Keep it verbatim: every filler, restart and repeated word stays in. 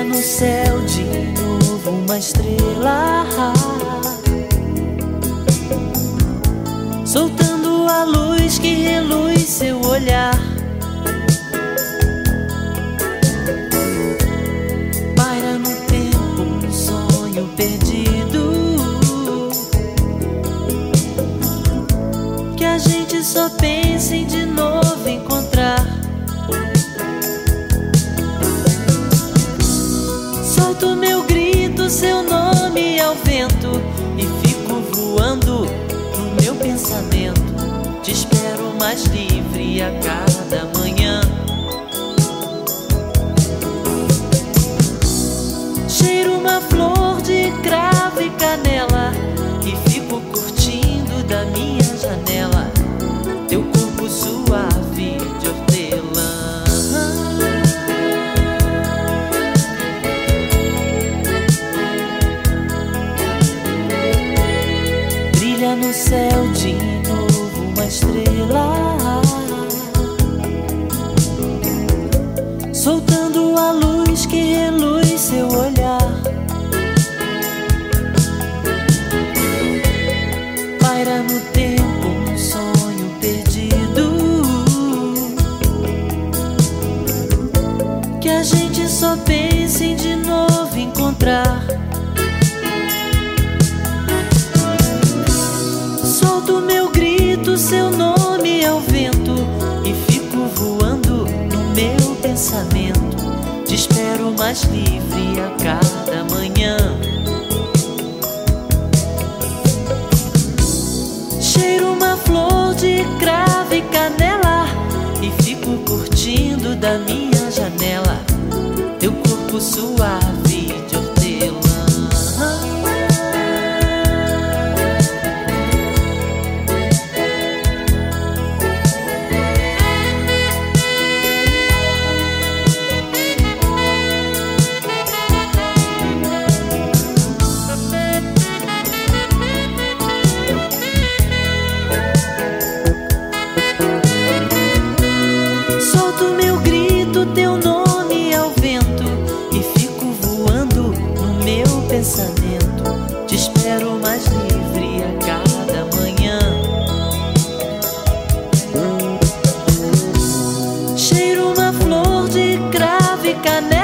no céu de novo uma estrela, soltando a luz que reluz seu olhar. Paira no tempo um sonho perdido, que a gente só pensa em de novo encontrar. Solto meu grito, seu nome ao vento, e fico voando no meu pensamento. Te espero mais livre a cada manhã. Cheiro uma flor de cravo e canela, e fico curtindo da minha janela teu corpo suave de hortelã. Brilha no céu de novo uma estrela, soltando a luz que reluz seu olhar. Paira no tempo um sonho perdido, que a gente só pensa em de novo encontrar. Solto meu grito, seu nome ao vento, e fico voando no meu pensamento. Te espero mais livre a cada manhã. Cheiro uma flor de cravo e canela, e fico curtindo da minha janela teu corpo suave de hortelã. Solto meu grito, teu nome ao vento, e fico voando no meu pensamento. Te espero mais livre a cada manhã. Cheiro uma flor de cravo e canela,